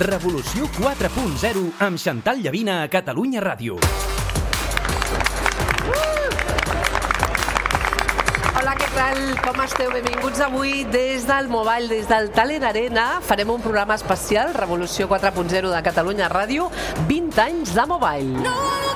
Revolució 4.0 amb Xantal Llavina a Catalunya Ràdio. Hola, què tal? Com esteu? Benvinguts avui des del Mobile, des del Talent Arena. Farem un programa especial, Revolució 4.0 de Catalunya Ràdio, 20 anys de Mobile.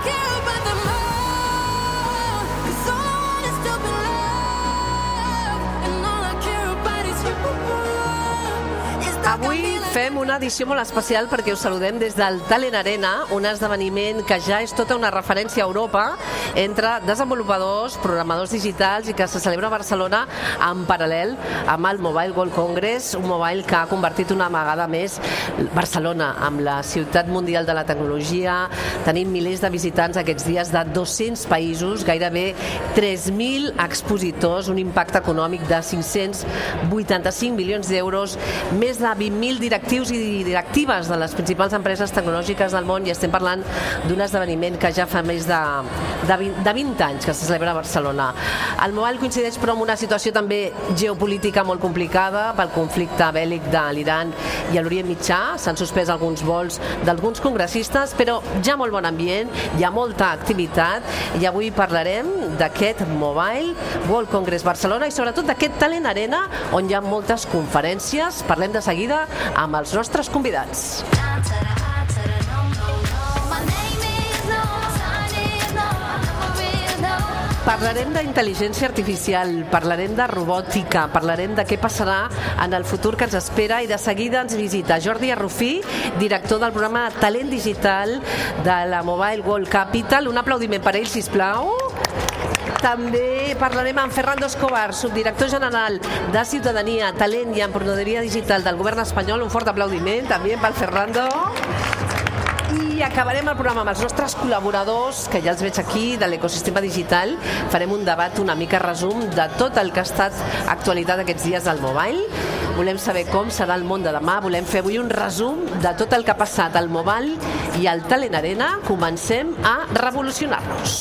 Avui fem una edició molt especial perquè us saludem des del Talent Arena, un esdeveniment que ja és tota una referència a Europa entre desenvolupadors, programadors digitals i que se celebra a Barcelona en paral·lel amb el Mobile World Congress, un mobile que ha convertit una vegada més Barcelona amb la ciutat mundial de la tecnologia. Tenim milers de visitants aquests dies de 200 països, gairebé 3.000 expositors, un impacte econòmic de 585 milions d'euros, més de 20.000 directius i directives de les principals empreses tecnològiques del món, i estem parlant d'un esdeveniment que ja fa més de 20 anys que se celebra a Barcelona. El Mobile coincideix però amb una situació també geopolítica molt complicada pel conflicte bèl·lic de l'Iran i a l'Orient Mitjà. S'han suspès alguns vols d'alguns congressistes, però hi ha molt bon ambient, hi ha molta activitat, i avui parlarem d'aquest Mobile World Congress Barcelona i sobretot d'aquest Talent Arena on hi ha moltes conferències. Parlem de seguida amb els nostres convidats. Parlarem d'intel·ligència artificial, parlarem de robòtica, parlarem de què passarà en el futur que ens espera, i de seguida ens visita Jordi Arrufí, director del programa Talent Digital de la Mobile World Capital. Un aplaudiment per ell, sisplau. També parlarem amb Fernando Escobar, subdirector general de Ciutadania, Talent i Emprenedoria Digital del Govern espanyol. Un fort aplaudiment també pel Fernando. I acabarem el programa amb els nostres col·laboradors, que ja els veig aquí, de l'ecosistema digital. Farem un debat una mica resum de tot el que ha estat actualitat aquests dies del Mobile. Volem saber com serà el món de demà. Volem fer avui un resum de tot el que ha passat al Mobile i al Talent Arena. Comencem a revolucionar-nos.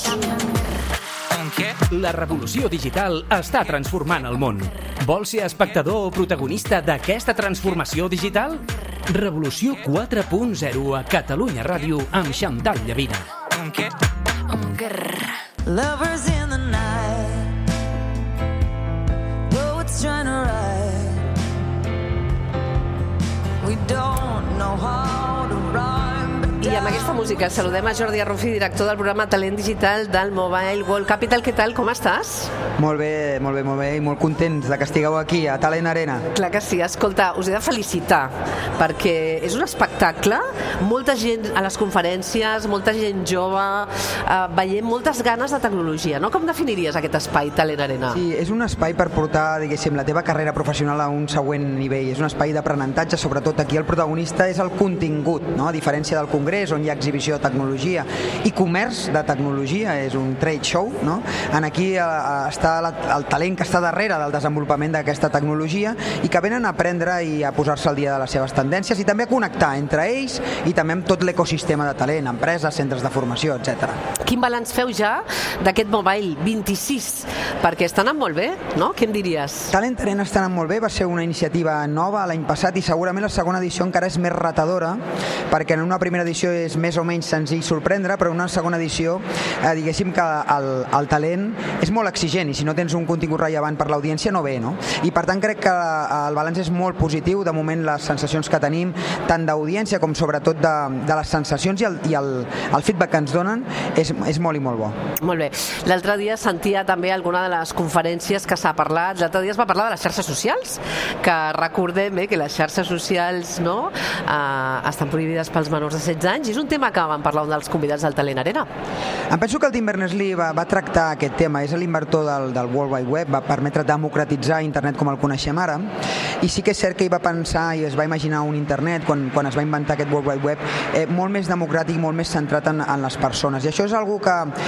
La revolució digital està transformant el món. Vols ser espectador o protagonista d'aquesta transformació digital? Revolució 4.0 a Catalunya Ràdio amb Xantal Llavina. Lovers in the night, poets trying to write, we don't know how to rhyme. I amb aquesta música saludem a Jordi Arrufí, director del programa Talent Digital del Mobile World Capital. Què tal, com estàs? Molt bé, i molt contents de que estigueu aquí a Talent Arena. Clar que sí. Escolta, us he de felicitar perquè és un espectacle, molta gent a les conferències, molta gent jove, veiem moltes ganes de tecnologia, no? Com definiries aquest espai, Talent Arena? Sí, és un espai per portar, diguéssim, la teva carrera professional a un següent nivell. És un espai d'aprenentatge, sobretot aquí el protagonista és el contingut, no? A diferència del Congrés, on hi ha exhibició de tecnologia i comerç de tecnologia, és un trade show, no? Aquí està el talent que està darrere del desenvolupament d'aquesta tecnologia i que venen a aprendre i a posar-se al dia de les seves tendències i també a connectar entre ells i també amb tot l'ecosistema de talent, empreses, centres de formació, etc. Quin balanç feu ja d'aquest Mobile 26? Perquè està anant molt bé, no? Què em diries? Talent Arena està anant molt bé, va ser una iniciativa nova l'any passat i segurament la segona edició encara és més retadora, perquè en una primera edició és més o menys senzill sorprendre, però en una segona edició diguéssim que el talent és molt exigent i si no tens un contingut rellevant per l'audiència no ve, no? I per tant crec que el balanç és molt positiu. De moment les sensacions que tenim tant d'audiència com sobretot de les sensacions i el feedback que ens donen és molt i molt bo. Molt bé. L'altre dia sentia també alguna de les conferències que s'ha parlat. L'altre dia es va parlar de les xarxes socials, que recordem que les xarxes socials estan prohibides pels menors de 16 anys, i és un tema que vam parlar un dels convidats del Talent Arena. Em penso que el Tim Berners-Lee va tractar aquest tema, és l'inventor del World Wide Web, va permetre democratitzar internet com el coneixem ara, i sí que és cert que hi va pensar i es va imaginar un internet quan es va inventar aquest World Wide Web molt més democràtic, molt més centrat en les persones, i això és algo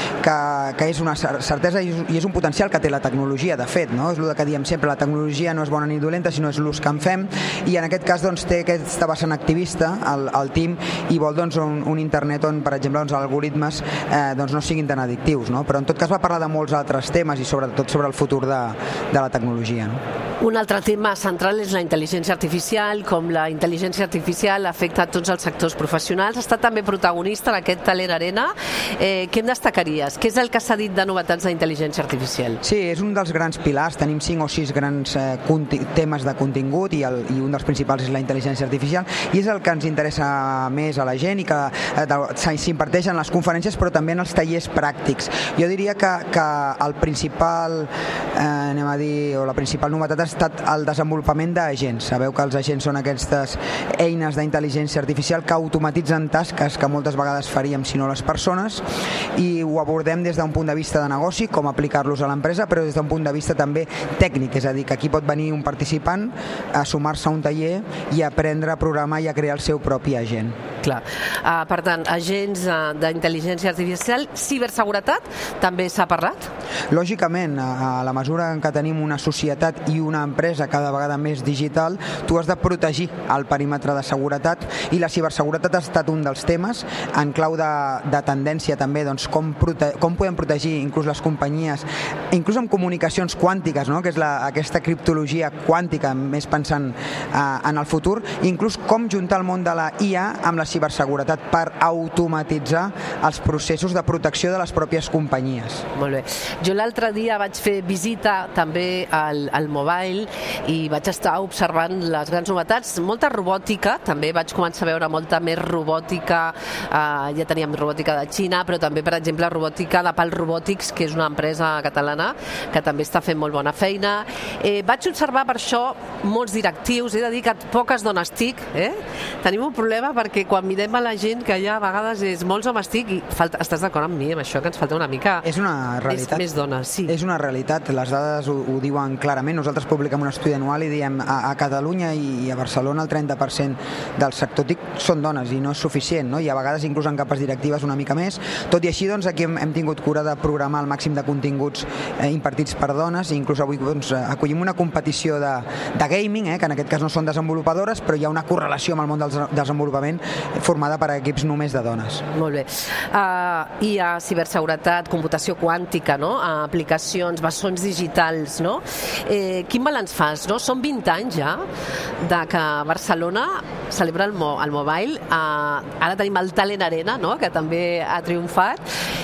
que és una certesa i és un potencial que té la tecnologia, de fet, no? És el que diem sempre, la tecnologia no és bona ni dolenta, sinó és l'ús que en fem, i en aquest cas té aquesta vessant activista, el Tim, i vol un internet on, per exemple, els algoritmes no siguin tan addictius, no? Però en tot cas va parlar de molts altres temes i sobretot sobre el futur de la tecnologia, no? Un altre tema central és la intel·ligència artificial, com la intel·ligència artificial afecta a tots els sectors professionals. Ha estat també protagonista d'aquest Talent Arena. Què em destacaries? Què és el que s'ha dit de novetats d'intel·ligència artificial? Sí, és un dels grans pilars. Tenim 5 o 6 grans temes de contingut i un dels principals és la intel·ligència artificial i és el que ens interessa més a la gent i que s'imparteix en les conferències però també en els tallers pràctics. Jo diria que el principal, la principal novetat ha estat el desenvolupament d'agents. Sabeu que els agents són aquestes eines d'intel·ligència artificial que automatitzen tasques que moltes vegades faríem si no les persones i ho abordem des d'un punt de vista de negoci, com aplicar-los a l'empresa, però des d'un punt de vista també tècnic, és a dir, que aquí pot venir un participant a sumar-se a un taller i aprendre a programar i a crear el seu propi agent. Clar. Per tant, agents d'intel·ligència artificial, ciberseguretat, també s'ha parlat? Lògicament, a la mesura en què tenim una societat i una empresa cada vegada més digital, tu has de protegir el perímetre de seguretat i la ciberseguretat ha estat un dels temes en clau de tendència també, doncs, com podem protegir inclús les companyies, inclús amb comunicacions quàntiques, no? Que és aquesta criptologia quàntica, més pensant en el futur, inclús com juntar el món de la IA amb la ciberseguretat per automatitzar els processos de protecció de les pròpies companyies. Molt bé. Jo l'altre dia vaig fer visita també al Mobile i vaig estar observant les grans novetats, molta robòtica, també vaig començar a veure molta més robòtica, ja teníem robòtica de Xina, però també, per exemple, robòtica de Pal Robotics, que és una empresa catalana que també està fent molt bona feina. Vaig observar per això molts directius, he de dir que poques dones TIC, tenim un problema perquè quan mirem a la gent que hi ha a vegades és molts homes TIC i estàs d'acord amb mi amb això, que ens falta una mica és una realitat. Més dones, sí. És una realitat, les dades ho diuen clarament. Nosaltres publiquem un estudi anual i diem a Catalunya i a Barcelona el 30% del sector TIC són dones i no és suficient, no? I a vegades inclús en capes directives una mica més. Tot i així, doncs, aquí hem tingut cura de programar el màxim de continguts impartits per dones i inclús avui doncs, acollim una competició de gaming, que en aquest cas no són desenvolupadores, però hi ha una correlació amb el món del desenvolupament formada per equips només de dones. Molt bé. Hi ha ciberseguretat, computació quàntica, no? Aplicacions, bessons digitals, no? Quin balanç fas, no? Són 20 anys ja de que Barcelona celebra el Mobile, ara tenim el Talent Arena, no? Que també ha triomfat.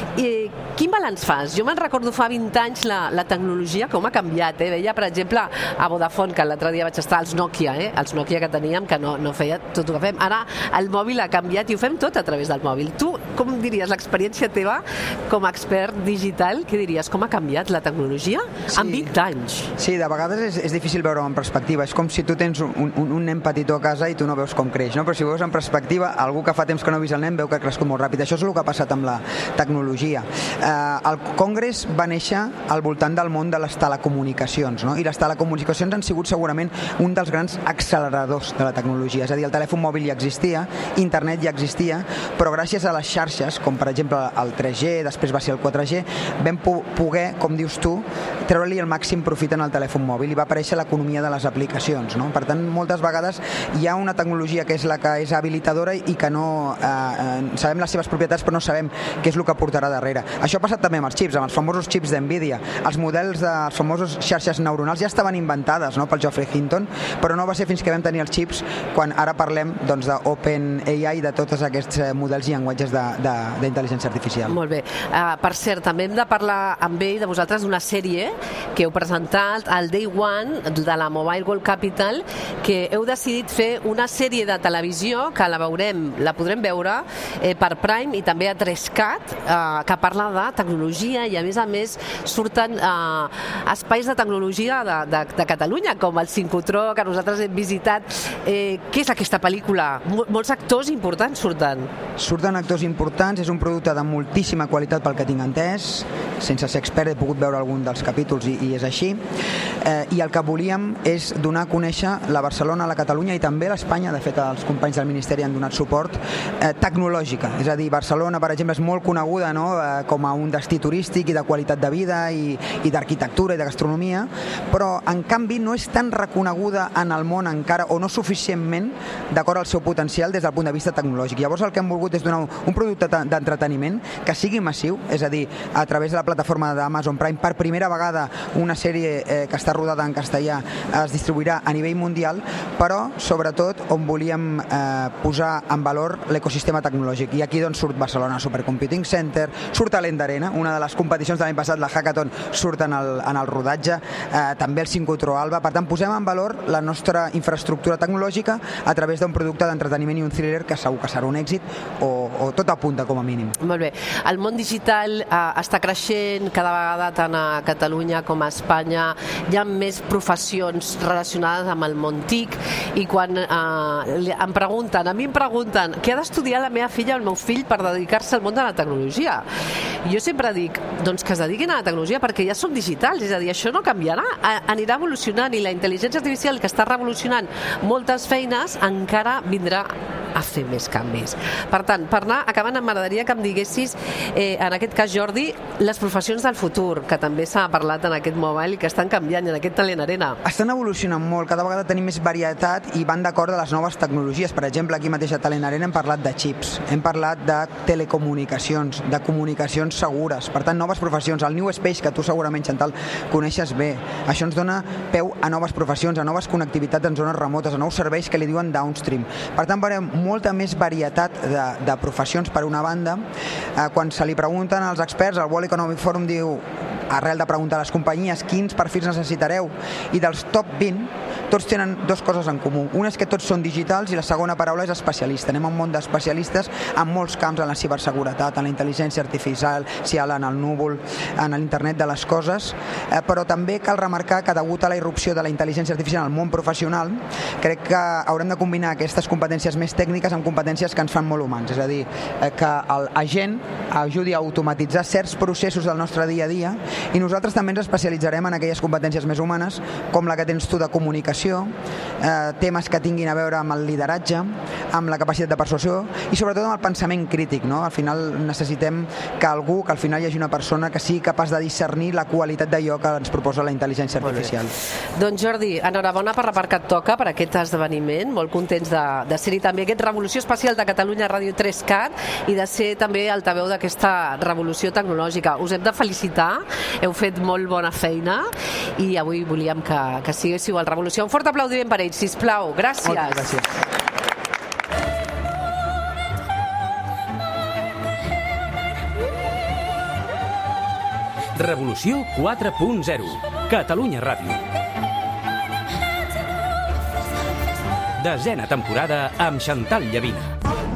Quin balanç fas? Jo me'n recordo fa 20 anys la tecnologia com ha canviat, veia per exemple a Vodafone, que l'altre dia vaig estar als Nokia, els Nokia que teníem, que no feia tot el que fem. Ara el mòbil ha canviat i ho fem tot a través del mòbil. Tu, com diries, l'experiència teva com a expert digital, què diries? Com ha canviat la tecnologia en 20 anys? Sí, de vegades és difícil veure-ho en perspectiva. És com si tu tens un nen petitó a casa i tu no veus com creix, no? Però si ho veus en perspectiva, algú que fa temps que no ha vist el nen veu que ha crescut molt ràpid. Això és el que ha passat amb la tecnologia. El Congrés va néixer al voltant del món de les telecomunicacions, no? I les telecomunicacions han sigut segurament un dels grans acceleradors de la tecnologia. És a dir, el telèfon mòbil ja existia, internet ja existia, però gràcies a les xarxes, com per exemple el 3G, després va ser el 4G, vam poder, com dius tu, treure-li el màxim profit en el telèfon mòbil i va aparèixer l'economia de les aplicacions, no? Per tant, moltes vegades hi ha una tecnologia que és la que és habilitadora i que no sabem les seves propietats però no sabem què és el que portarà darrere. Això ha passat també amb els xips, amb els famosos xips d'NVIDIA. Els models de les famoses xarxes neuronals ja estaven inventades, no?, pel Geoffrey Hinton, però no va ser fins que vam tenir els xips quan ara parlem doncs, d'OpenAI i de tots aquests models i llenguatges d'intel·ligència artificial. Molt bé. Per cert, també hem de parlar amb ell, de vosaltres, d'una sèrie que heu presentat al Day One de la Mobile World Capital, que heu decidit fer una sèrie de televisió que la podrem veure per Prime i també a 3Cat, que parla de tecnologia i a més surten espais de tecnologia de Catalunya, com el Sincrotró, que nosaltres hem visitat. Què és aquesta pel·lícula? Molts actors importants surten. Surten actors importants, és un producte de moltíssima qualitat pel que tinc entès, sense ser expert he pogut veure algun dels capítols i és així, i el que volíem és donar a conèixer la Barcelona, la Catalunya i també l'Espanya, de fet els companys del Ministeri han donat suport, tecnològica, és a dir, Barcelona per exemple és molt coneguda, no?, com a un destí turístic i de qualitat de vida i d'arquitectura i de gastronomia, però en canvi no és tan reconeguda en el món encara o no suficientment d'acord al seu potencial des del punt de vista tecnològic. Llavors el que hem volgut és donar un producte producte d'entreteniment que sigui massiu, és a dir, a través de la plataforma d'Amazon Prime, per primera vegada una sèrie que està rodada en castellà es distribuirà a nivell mundial, però sobretot on volíem posar en valor l'ecosistema tecnològic. I aquí doncs surt Barcelona Supercomputing Center, surt a l'Endarena, una de les competicions de l'any passat, la Hackathon, surt en el rodatge, també el Sincrotró Alba. Per tant, posem en valor la nostra infraestructura tecnològica a través d'un producte d'entreteniment i un thriller que segur que serà un èxit o tot apunta com a mínim. Molt bé. El món digital està creixent cada vegada tant a Catalunya com a Espanya. Hi ha més professions relacionades amb el món TIC i quan a mi em pregunten què ha d'estudiar la meva filla o el meu fill per dedicar-se al món de la tecnologia. Jo sempre dic, doncs que es dediquin a la tecnologia perquè ja som digitals, és a dir, això no canviarà, anirà evolucionant i la intel·ligència artificial que està revolucionant moltes feines encara vindrà a fer més canvis. Per tant, per anar acabant, m'agradaria que em diguessis, en aquest cas, Jordi, les professions del futur, que també s'ha parlat en aquest mobile i que estan canviant en aquest Talent Arena. Estan evolucionant molt, cada vegada tenim més varietat i van d'acord a les noves tecnologies. Per exemple, aquí mateix a Talent Arena hem parlat de xips, hem parlat de telecomunicacions, de comunicacions segures, per tant, noves professions. El New Space, que tu segurament, Chantal, coneixes bé, això ens dona peu a noves professions, a noves connectivitats en zones remotes, a nous serveis que li diuen downstream. Per tant, veurem molta més varietat de professions per una banda. Quan se li pregunten als experts, el World Economic Forum diu, arrel de preguntar a les companyies quins perfils necessitareu, i dels top 20 tots tenen dues coses en comú. Una és que tots són digitals i la segona paraula és especialista. Anem a un món d'especialistes en molts camps, en la ciberseguretat, en la intel·ligència artificial, en el núvol, en l'internet de les coses, però també cal remarcar que degut a la irrupció de la intel·ligència artificial al món professional, crec que haurem de combinar aquestes competències més tècniques amb competències que ens fan molt humans, és a dir, que l'agent ajudi a automatitzar certs processos del nostre dia a dia i nosaltres també ens especialitzarem en aquelles competències més humanes, com la que tens tu de comunicació, temes que tinguin a veure amb el lideratge, amb la capacitat de persuasió i sobretot amb el pensament crític, no? Al final necessitem que al final hi hagi una persona que sigui capaç de discernir la qualitat d'allò que ens proposa la intel·ligència artificial. Doncs Jordi, enhorabona per la part que et toca per aquest esdeveniment, molt contents de ser-hi també aquest Revolució Espacial de Catalunya Ràdio 3CAT i de ser també altaveu d'aquesta revolució tecnològica. Us hem de felicitar, heu fet molt bona feina i avui volíem que siguéssiu al Revolució. Un fort aplaudiment per ells, sisplau. Gràcies. Moltes gràcies. Revolució 4.0. Catalunya Ràdio. Desena temporada amb Chantal Llavina.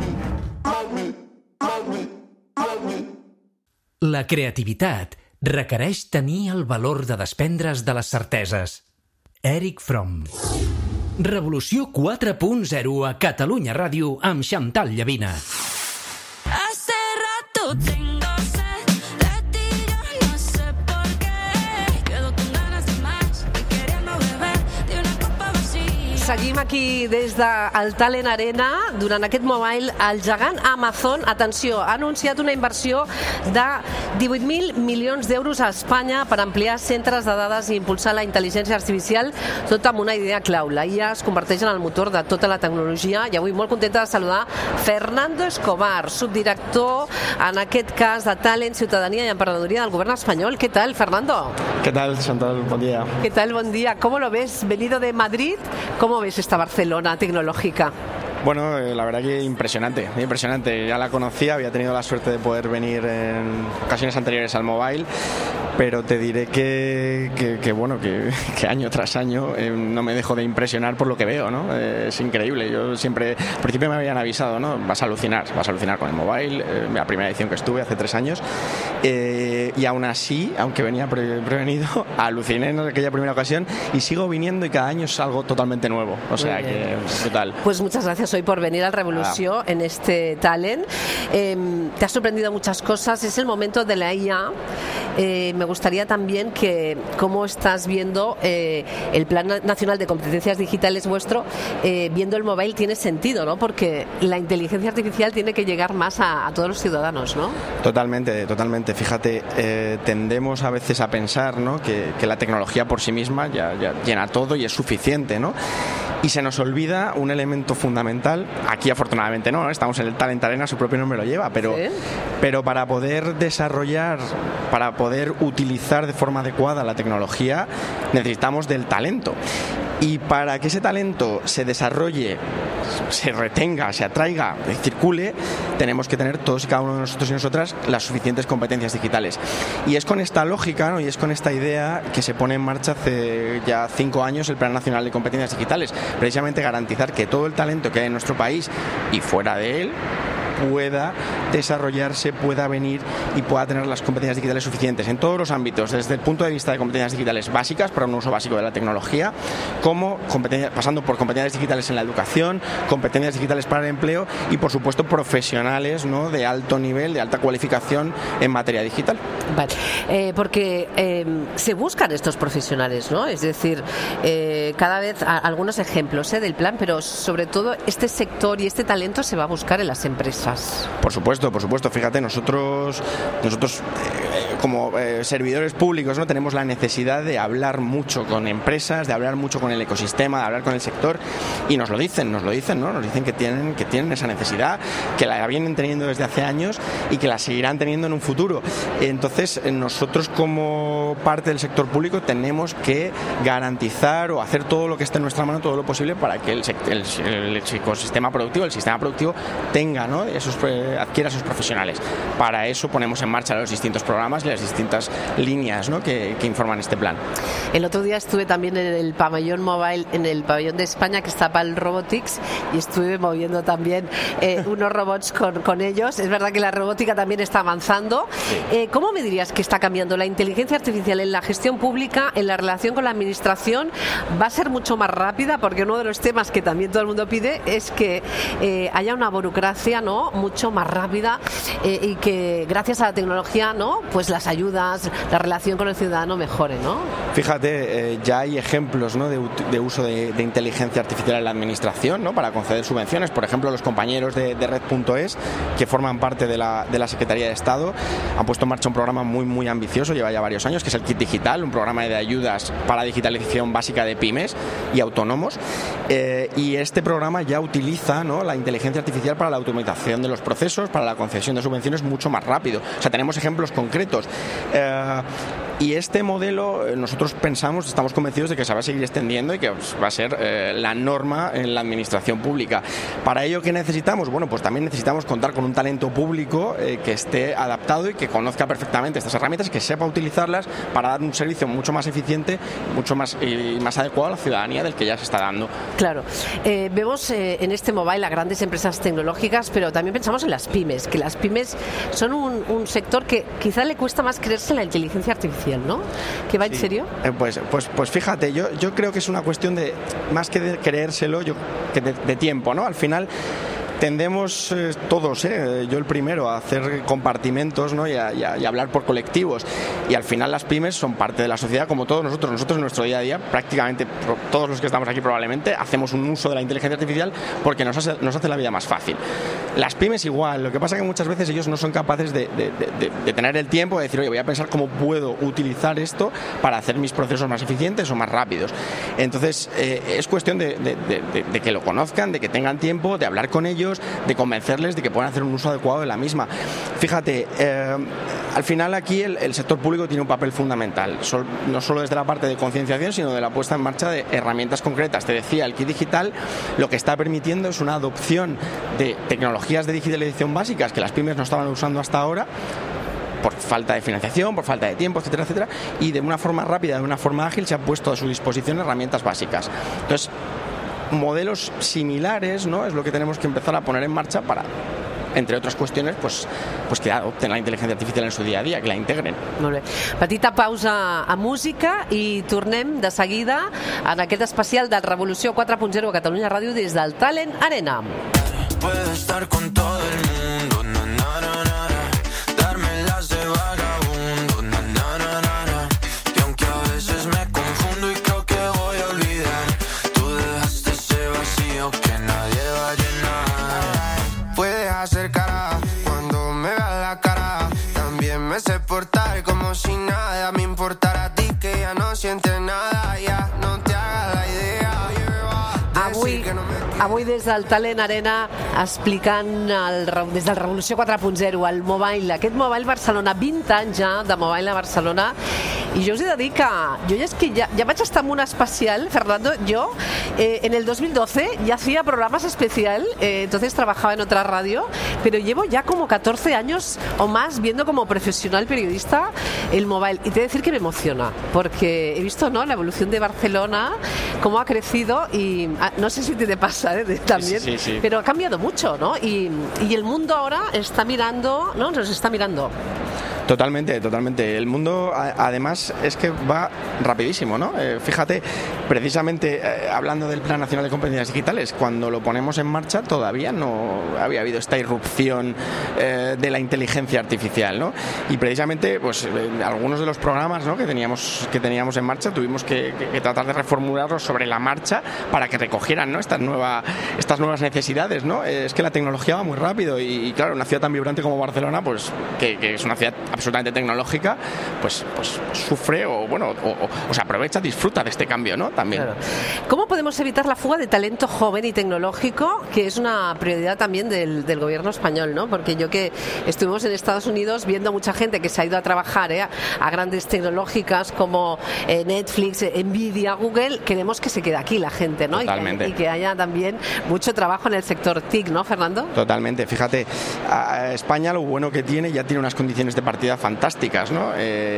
La creativitat requereix tenir el valor de desprendre's de les certeses. Eric Fromm. Revolució 4.0 a Catalunya Ràdio amb Chantal Llavina. Hace rato tengo sed de ti, yo no sé por qué. Quedo con ganas de más y queriendo beber de una copa vacía. Seguim aquí des del Talent Arena. Durant aquest mobile, el gegant Amazon, atenció, ha anunciat una inversió de 18.000 milions d'euros a Espanya per ampliar centres de dades i impulsar la intel·ligència artificial, tot amb una idea clau. La IA es converteix en el motor de tota la tecnologia i avui molt contenta de saludar Fernando Escobar, subdirector, en aquest cas, de Talent, Ciutadania y Emprenedoría del Gobierno Español. ¿Qué tal, Fernando? ¿Qué tal, Chantal? Buen día. ¿Qué tal? Buen día. ¿Cómo lo ves? Venido de Madrid, ¿cómo ves esta Barcelona tecnológica? Bueno, la verdad que impresionante, impresionante. Ya la conocía, había tenido la suerte de poder venir en ocasiones anteriores al mobile, pero te diré que año tras año no me dejo de impresionar por lo que veo, ¿no? Es increíble. Yo siempre, al principio me habían avisado, ¿no? Vas a alucinar con el mobile. La primera edición que estuve hace 3 años, y aún así, aunque venía prevenido, aluciné en aquella primera ocasión y sigo viniendo y cada año es algo totalmente nuevo. O sea que brutal. Pues muchas gracias hoy por venir al Revolución en este Talent. Te ha sorprendido muchas cosas. Es el momento de la IA. Me gustaría también que cómo estás viendo el Plan Nacional de Competencias Digitales vuestro, viendo el mobile tiene sentido, ¿no? Porque la inteligencia artificial tiene que llegar más a todos los ciudadanos, ¿no? Totalmente, totalmente. Fíjate, tendemos a veces a pensar, ¿no? que la tecnología por sí misma ya llena todo y es suficiente, ¿no? Y se nos olvida un elemento fundamental. Aquí afortunadamente no, estamos en el Talent Arena, su propio nombre lo lleva, pero para poder desarrollar, para poder utilizar de forma adecuada la tecnología, necesitamos del talento. Y para que ese talento se desarrolle, se retenga, se atraiga, circule, tenemos que tener todos y cada uno de nosotros y nosotras las suficientes competencias digitales. Y es con esta lógica, ¿no? Y es con esta idea que se pone en marcha hace ya 5 años el Plan Nacional de Competencias Digitales. Precisamente garantizar que todo el talento que hay en nuestro país y fuera de él pueda desarrollarse, pueda venir y pueda tener las competencias digitales suficientes en todos los ámbitos, desde el punto de vista de competencias digitales básicas para un uso básico de la tecnología, como pasando por competencias digitales en la educación, competencias digitales para el empleo y, por supuesto, profesionales, ¿no?, de alto nivel, de alta cualificación en materia digital. Vale, porque se buscan estos profesionales, ¿no? Es decir, cada vez algunos ejemplos del plan, pero sobre todo este sector y este talento se va a buscar en las empresas. Por supuesto. Fíjate, nosotros como servidores públicos, ¿no?, tenemos la necesidad de hablar mucho con empresas, de hablar mucho con el ecosistema, de hablar con el sector, y nos lo dicen, ¿no? Nos dicen que tienen esa necesidad, que la vienen teniendo desde hace años y que la seguirán teniendo en un futuro. Entonces, nosotros como parte del sector público tenemos que garantizar o hacer todo lo que esté en nuestra mano, todo lo posible para que el ecosistema productivo, el sistema productivo tenga, ¿no?, adquiera esos profesionales. Para eso ponemos en marcha los distintos programas y las distintas líneas, ¿no?, que informan este plan. El otro día estuve también en el pabellón mobile, en el pabellón de España que está para el Robotics, y estuve moviendo también unos robots con ellos. Es verdad que la robótica también está avanzando. Sí. ¿Cómo me dirías que está cambiando la inteligencia artificial en la gestión pública, en la relación con la administración? ¿Va a ser mucho más rápida? Porque uno de los temas que también todo el mundo pide es que haya una burocracia, ¿no?, mucho más rápida, y que gracias a la tecnología, ¿no?, pues las ayudas, la relación con el ciudadano mejore, ¿no? Fíjate, ya hay ejemplos, ¿no?, de uso de inteligencia artificial en la administración, ¿no?, para conceder subvenciones. Por ejemplo, los compañeros de Red.es, que forman parte de la Secretaría de Estado, han puesto en marcha un programa muy ambicioso, lleva ya varios años, que es el Kit Digital, un programa de ayudas para digitalización básica de pymes y autónomos. Y este programa ya utiliza, ¿no?, la inteligencia artificial para la automatización de los procesos, para la concesión de subvenciones mucho más rápido. O sea, tenemos ejemplos concretos. Y este modelo, nosotros estamos convencidos de que se va a seguir extendiendo y que va a ser la norma en la administración pública. Para ello, ¿qué necesitamos? Bueno, pues también necesitamos contar con un talento público que esté adaptado y que conozca perfectamente estas herramientas y que sepa utilizarlas para dar un servicio mucho más eficiente, mucho más adecuado a la ciudadanía del que ya se está dando. Claro. Vemos en este mobile a grandes empresas tecnológicas, pero también pensamos en las pymes, que las pymes son un sector que quizá le cuesta más creerse en la inteligencia artificial, ¿no? ¿Que va en serio? Pues fíjate, yo creo que es una cuestión de, más que de creérselo, que de tiempo, ¿no? Al final tendemos todos, yo el primero, a hacer compartimentos, ¿no?, y a hablar por colectivos, y al final las pymes son parte de la sociedad como todos nosotros. Nosotros en nuestro día a día, prácticamente todos los que estamos aquí probablemente, hacemos un uso de la inteligencia artificial porque nos hace la vida más fácil. Las pymes igual, lo que pasa es que muchas veces ellos no son capaces de tener el tiempo de decir, oye, voy a pensar cómo puedo utilizar esto para hacer mis procesos más eficientes o más rápidos. Entonces es cuestión de que lo conozcan, de que tengan tiempo, de hablar con ellos, de convencerles de que puedan hacer un uso adecuado de la misma. Fíjate, al final aquí el sector público tiene un papel fundamental, no solo desde la parte de concienciación, sino de la puesta en marcha de herramientas concretas. Te decía, el Kit Digital lo que está permitiendo es una adopción de tecnologías de digitalización básicas que las pymes no estaban usando hasta ahora, por falta de financiación, por falta de tiempo, etcétera, etcétera, y de una forma rápida, de una forma ágil, se han puesto a su disposición herramientas básicas. Entonces, modelos similares, ¿no?, es lo que tenemos que empezar a poner en marcha para, entre otras cuestiones, pues que adopten la inteligencia artificial en su dia a dia, que la integren. Molt bé. Petita pausa a música i tornem de seguida en aquest especial de Revolució 4.0 a Catalunya Ràdio des del Talent Arena. Puedo estar con todo el mundo, na, na, na, na, darme las de vagabundo, na, na, na, na, y aunque a veces me confundo y creo que voy a olvidar, tú dejaste ese vacío que nadie va a llenar. Puedes hacer cara cuando me veas la cara, también me sé portar como si nada me importara a ti, que ya no sientes nada, ya no te hagas la idea. Avui des del Talent Arena explicant des del Revolució 4.0 el Mobile, aquest Mobile Barcelona, 20 anys ja de Mobile a Barcelona, i jo us he de dir que jo ja vaig estar en un especial, Fernando, yo en el 2012 ya hacía programas especial, entonces trabajaba en otra radio, pero llevo ya como 14 años o más viendo como profesional periodista el Mobile, y te he de decir que me emociona, porque he visto, ¿no?, la evolución de Barcelona, cómo ha crecido, y no sé si te pasa también, sí. pero ha cambiado mucho, ¿no? Y el mundo ahora está mirando, ¿no?, nos está mirando. Totalmente. El mundo, además, es que va rapidísimo, ¿no? Fíjate, precisamente hablando del Plan Nacional de Competencias Digitales, cuando lo ponemos en marcha todavía no había habido esta irrupción de la inteligencia artificial, ¿no? Y precisamente, pues, algunos de los programas, ¿no?, que teníamos en marcha tuvimos que tratar de reformularlos sobre la marcha para que recogieran, ¿no?, estas nuevas necesidades, ¿no? Es que la tecnología va muy rápido y claro, una ciudad tan vibrante como Barcelona, pues, que es una ciudad absolutamente tecnológica, pues sufre o se aprovecha, disfruta de este cambio, ¿no? También. Claro. ¿Cómo podemos evitar la fuga de talento joven y tecnológico, que es una prioridad también del gobierno español, ¿no? Porque yo que estuvimos en Estados Unidos viendo mucha gente que se ha ido a trabajar a grandes tecnológicas como Netflix, Nvidia, Google, queremos que se quede aquí la gente, ¿no? Totalmente. Y que haya también mucho trabajo en el sector TIC, ¿no, Fernando? Totalmente. Fíjate, España lo bueno que tiene, ya tiene unas condiciones de partida fantásticas, ¿no?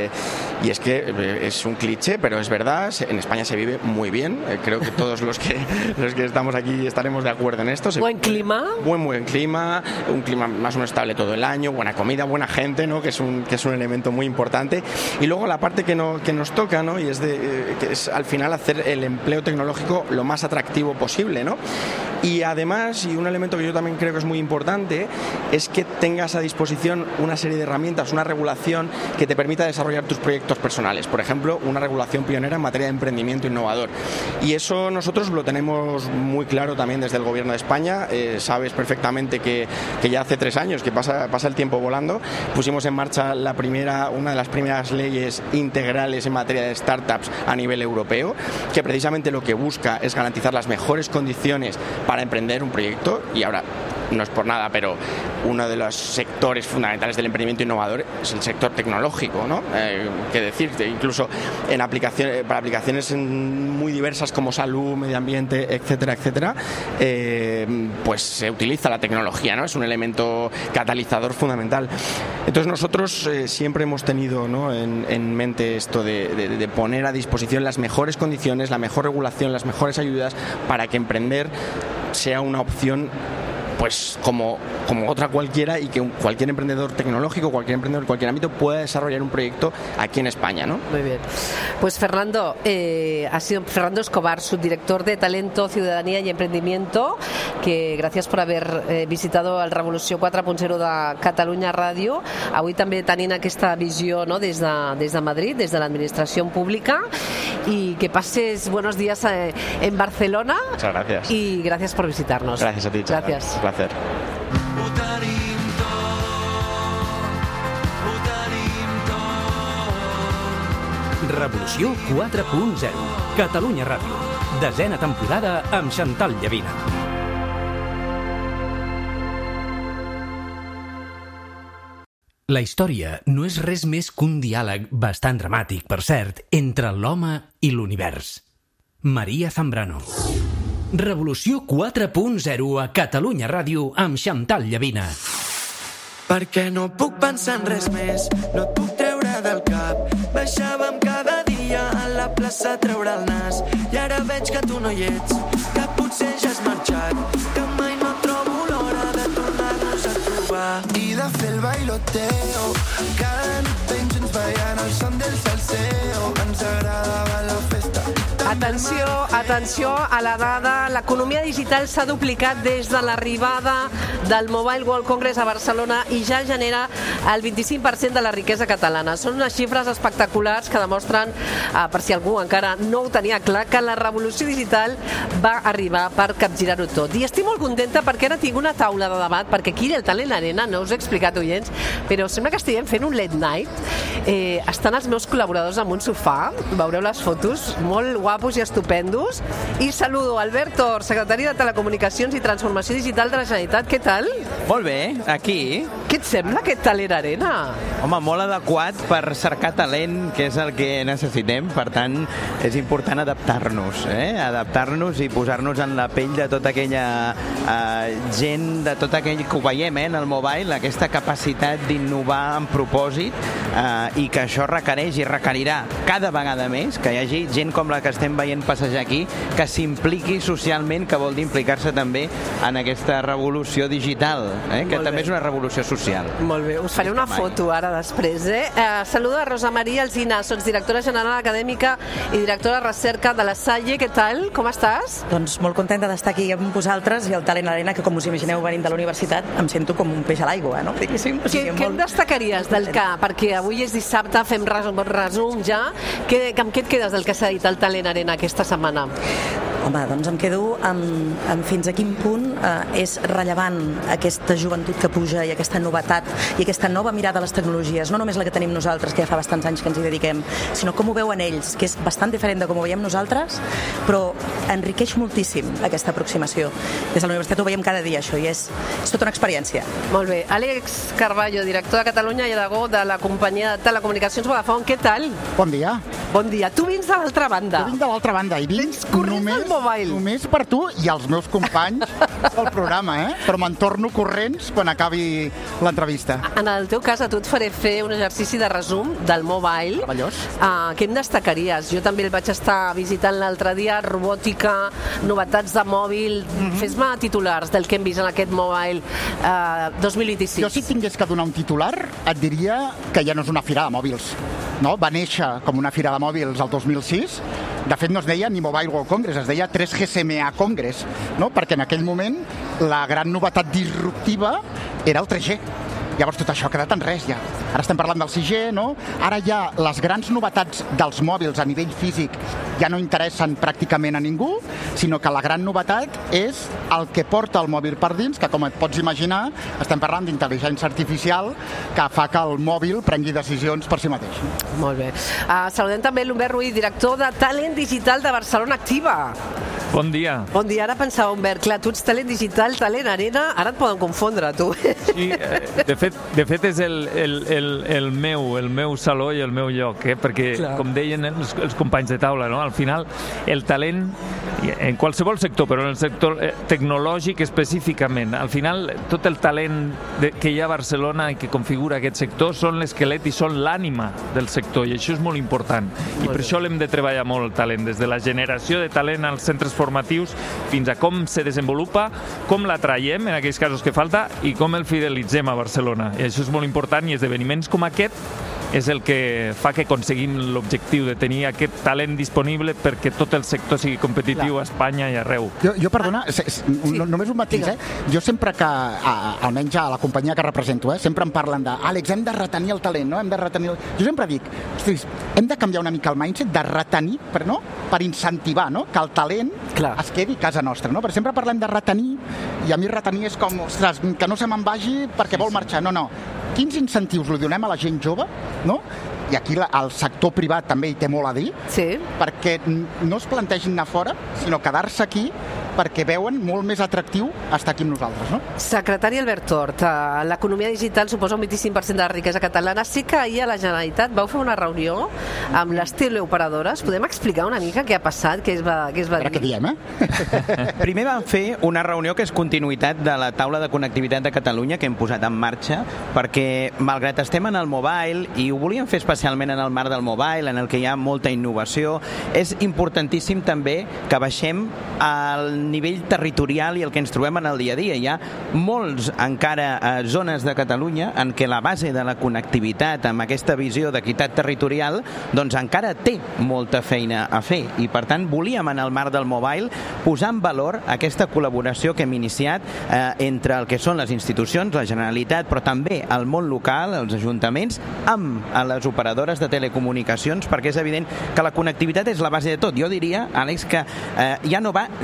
Y es que es un cliché, pero es verdad, en España se vive muy bien. Creo que todos los que estamos aquí estaremos de acuerdo en esto. ¿Buen clima? Buen clima, un clima más o menos estable todo el año, buena comida, buena gente, ¿no?, que es un elemento muy importante. Y luego la parte que nos toca, ¿no?, y que es al final hacer el empleo tecnológico lo más atractivo posible, ¿no? Y además, y un elemento que yo también creo que es muy importante, es que tengas a disposición una serie de herramientas, una regulación que te permita desarrollar tus proyectos personales. Por ejemplo, una regulación pionera en materia de emprendimiento innovador. Y eso nosotros lo tenemos muy claro también desde el Gobierno de España. Sabes perfectamente que ya hace 3 años, que pasa el tiempo volando, pusimos en marcha una de las primeras leyes integrales en materia de startups a nivel europeo, que precisamente lo que busca es garantizar las mejores condiciones para emprender un proyecto. Y ahora, no es por nada, pero uno de los sectores fundamentales del emprendimiento innovador es el sector tecnológico, ¿no? Qué decirte, incluso para aplicaciones muy diversas como salud, medio ambiente, etcétera, pues se utiliza la tecnología, ¿no? Es un elemento catalizador fundamental. Entonces nosotros siempre hemos tenido, ¿no?, en mente esto de poner a disposición las mejores condiciones, la mejor regulación, las mejores ayudas para que emprender sea una opción, pues como otra cualquiera, y que cualquier emprendedor tecnológico, cualquier emprendedor en cualquier ámbito pueda desarrollar un proyecto aquí en España, ¿no? Muy bien. Pues Fernando, ha sido Fernando Escobar, subdirector de Talento, Ciudadanía y Emprendimiento, que gràcies per haver visitado el Revolució 4.0 de Catalunya Ràdio. Avui també tenint aquesta visió, no?, des de Madrid, des de l'administració pública, y que pases buenos días en Barcelona. Muchas gracias. Y gracias por visitarnos. Gracias a ti, Chara. Gracias. Un placer. Revolució 4.0. Catalunya Ràdio. 10ª temporada amb Chantal Llavina. La història no és res més que un diàleg bastant dramàtic, per cert, entre l'home i l'univers. Maria Zambrano. Revolució 4.0 a Catalunya Ràdio amb Chantal Llavina. Perquè no puc pensar en res més, no et puc treure del cap. Baixàvem cada dia a la plaça a treure el nas, i ara veig que tu no hi ets, que potser ja has marxat, que mai no trobo l'hora de tornar-nos a trobar i de fer el bailoteo. Cada nit penjo ens veient el son del salseo, ens agradava la festa. Atenció a la dada. L'economia digital s'ha duplicat des de l'arribada del Mobile World Congress a Barcelona i ja genera el 25% de la riquesa catalana. Són unes xifres espectaculars que demostren, per si algú encara no ho tenia clar, que la revolució digital va arribar per capgirar-ho tot. I estic molt contenta perquè ara tinc una taula de debat, perquè aquí al Talent Arena, no us he explicat, oients, però sembla que estiguem fent un late night. Estan els meus col·laboradors en un sofà, veureu les fotos, molt guapos, guapos i estupendos. I saludo Albert Tor, secretari de Telecomunicacions i Transformació Digital de la Generalitat. Què tal? Molt bé, aquí. Què et sembla aquest Talent Arena? Home, molt adequat per cercar talent, que és el que necessitem. Per tant, és important adaptar-nos, adaptar-nos i posar-nos en la pell de tota aquella gent, de tot aquell que ho veiem en el mobile, aquesta capacitat d'innovar amb propòsit i que això requereix i requerirà cada vegada més que hi hagi gent com la que estem veient passejar aquí, que s'impliqui socialment, que vol dir implicar-se també en aquesta revolució digital, que també és una revolució social. Molt bé, us faré una foto ara després. Saluda a Rosa Maria Alsina, sots directora general acadèmica i directora de recerca de la Salle. Què tal? Com estàs? Doncs molt contenta d'estar aquí amb vosaltres i el Talent Arena, que com us imagineu venint de la universitat, em sento com un peix a l'aigua, no? Què en destacaries del que, perquè avui és dissabte, fem resum ja, amb què et quedes del que s'ha dit al Talent Arena aquesta setmana? Home, doncs em quedo amb fins a quin punt és rellevant aquesta joventut que puja i aquesta novetat i aquesta nova mirada a les tecnologies, no només la que tenim nosaltres, que ja fa bastants anys que ens hi dediquem, sinó com ho veuen ells, que és bastant diferent de com ho veiem nosaltres, però enriqueix moltíssim aquesta aproximació. Des de la universitat ho veiem cada dia, això, i és tota una experiència. Molt bé. Àlex Carballo, director de Catalunya i Aragó de la companyia de telecomunicacions Vodafone, què tal? Bon dia. Bon dia. Tu vins de l'altra banda. Jo vinc de l'altra banda i vinc només per tu i els meus companys del programa, però me'n torno corrents quan acabi l'entrevista. En el teu cas, a tu et faré fer un exercici de resum del mobile. Meravellós. Què em destacaries? Jo també el vaig estar visitant l'altre dia, robòtica, novetats de mòbil. Fes-me titulars del que hem vist en aquest mobile 2026. Jo si tingués que donar un titular et diria que ja no és una fira de mòbils. No? Va néixer com una fira de mòbils el 2006. De fet, no es deia ni Mobile World Congress, es deia 3GSMA Congress, no? Perquè en aquell moment la gran novetat disruptiva era el 3G. Llavors tot això ha quedat en res ja. Ara estem parlant del 6G, no? Ara ja les grans novetats dels mòbils a nivell físic ja no interessen pràcticament a ningú, sinó que la gran novetat és el que porta el mòbil per dins, que com et pots imaginar estem parlant d'intel·ligència artificial que fa que el mòbil prengui decisions per si mateix. Molt bé. Saludem també l'Humbert Ruiz, director de Talent Digital de Barcelona Activa. Bon dia. Bon dia. Ara pensava, Humbert, clar, tu ets Talent Digital, Talent Arena, ara et poden confondre, tu. Sí, de fet és el meu saló i el meu lloc, perquè, clar, com deien els companys de taula, no? Al final, el talent, en qualsevol sector, però en el sector tecnològic específicament, al final, tot el talent que hi ha a Barcelona i que configura aquest sector són l'esquelet i són l'ànima del sector, i això és molt important. I per això l'hem de treballar molt, el talent, des de la generació de talent als centres formatius fins a com se desenvolupa, com l'atraiem en aquells casos que falta i com el fidelitzem a Barcelona. I això és molt important, i esdeveniments com aquest és el que fa que aconseguim l'objectiu de tenir aquest talent disponible perquè tot el sector sigui competitiu a Espanya i arreu. Jo perdona, només un matís, Jo sempre que, almenys a la companyia que represento, sempre em parlen de Àlex, hem de retenir el talent, no? Hem de retenir Jo sempre dic, ostres, hem de canviar una mica el mindset de retenir, no? Per incentivar, no? Que el talent es quedi a casa nostra, no? Perquè sempre parlem de retenir i a mi retenir és com, ostres, que no se me'n vagi perquè vol marxar. No. Quins incentius li donem a la gent jove, no? I aquí el sector privat també hi té molt a dir, perquè no es plantegin anar fora, sinó quedar-se aquí perquè veuen molt més atractiu estar aquí amb nosaltres, no? Secretari Albert Tort, l'economia digital suposa un 25% de la riquesa catalana. Sí que ahir a la Generalitat vau fer una reunió amb les teleoperadores. Podem explicar una mica què ha passat, què es va dir? Ara què diem, Primer vam fer una reunió que és continuïtat de la taula de connectivitat de Catalunya que hem posat en marxa, perquè malgrat estem en el mobile, i ho volíem fer especialment en el marc del mobile, en el que hi ha molta innovació, és importantíssim també que baixem al nivell territorial i el que ens trobem en el dia a dia. Hi ha molts encara zones de Catalunya en què la base de la connectivitat amb aquesta visió d'equitat territorial doncs encara té molta feina a fer, i per tant volíem en el marc del mobile posar en valor aquesta col·laboració que hem iniciat entre el que són les institucions, la Generalitat, però també el món local, els ajuntaments, amb les operadores de telecomunicacions, perquè és evident que la connectivitat és la base de tot. Jo diria, Àlex, que ja no va ni de